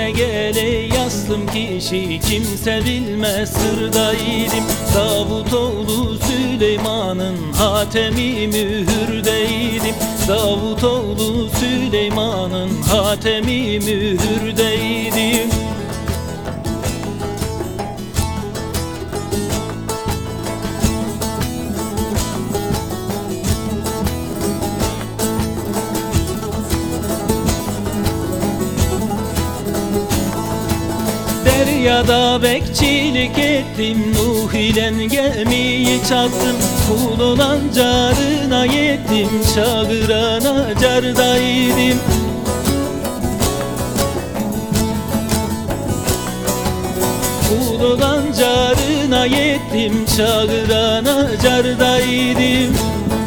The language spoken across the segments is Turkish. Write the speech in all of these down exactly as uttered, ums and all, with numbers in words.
Gele gele yaslım kişi, kimse bilmez sırdaydım. Davutoğlu Süleyman'ın hatemi mühürdeydim. Davutoğlu Süleyman'ın hatemi mühürdeydim. Deryada bekçilik ettim, Nuh ile gemiyi çattım. Kul olan carına yettim, çağırana cardaydım. Kul olan carına yettim, çağırana cardaydım.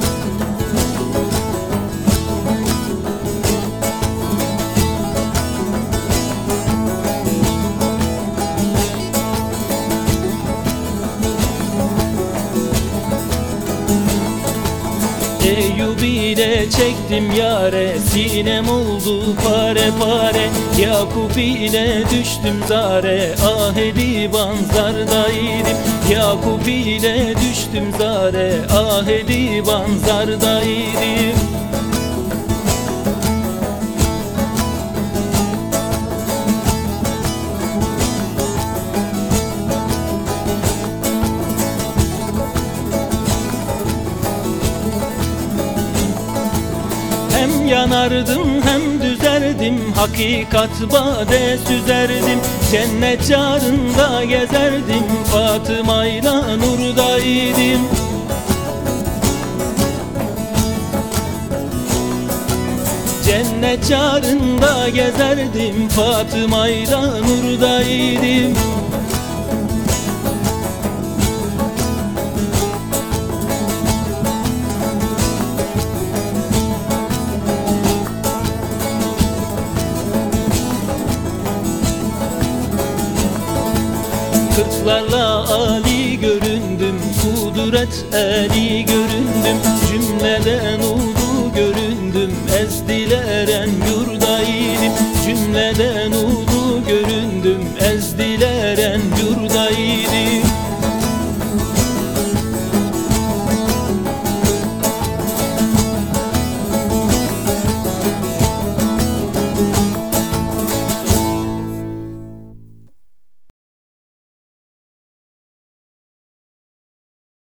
Eyyub ile çektim yare, sinem oldu pare pare. Yakup ile düştüm zare, ahedi banzardaydım. Yakup ile düştüm zare, ahedi banzardaydım. Hem yanardım hem düzerdim, hakikat bade süzerdim. Cennet carında gezerdim, Fatıma'yla nurdaydım. Cennet carında gezerdim, Fatıma'yla nurdaydım. Kırklarla Ali göründüm, kudret eli göründüm. Cümleden ulu göründüm, ezdiler en yurdaydım. Cümleden